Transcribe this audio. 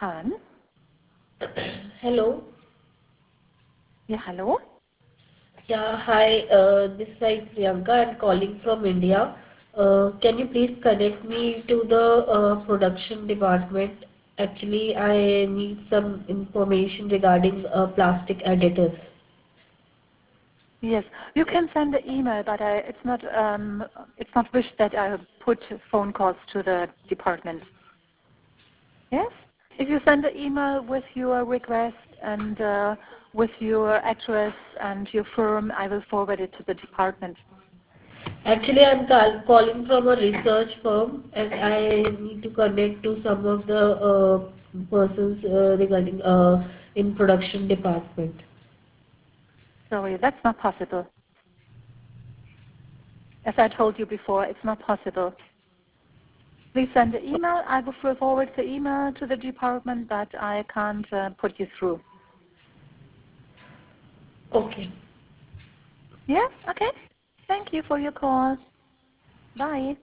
Hahn. Hello. Yeah, hello. Yeah, hi. This is Priyanka. I'm calling from India. Can you please connect me to the production department? Actually, I need some information regarding plastic additives. Yes, you can send the email, but it's not wished that I put phone calls to the department. Yes, if you send the email with your request and with your address and your firm, I will forward it to the department. Actually, I'm calling from a research firm, and I need to connect to some of the persons regarding in production department. Sorry, that's not possible. As I told you before, it's not possible. Please send the email. I will forward the email to the department, but I can't put you through. Okay. Yeah? Okay. Thank you for your call. Bye.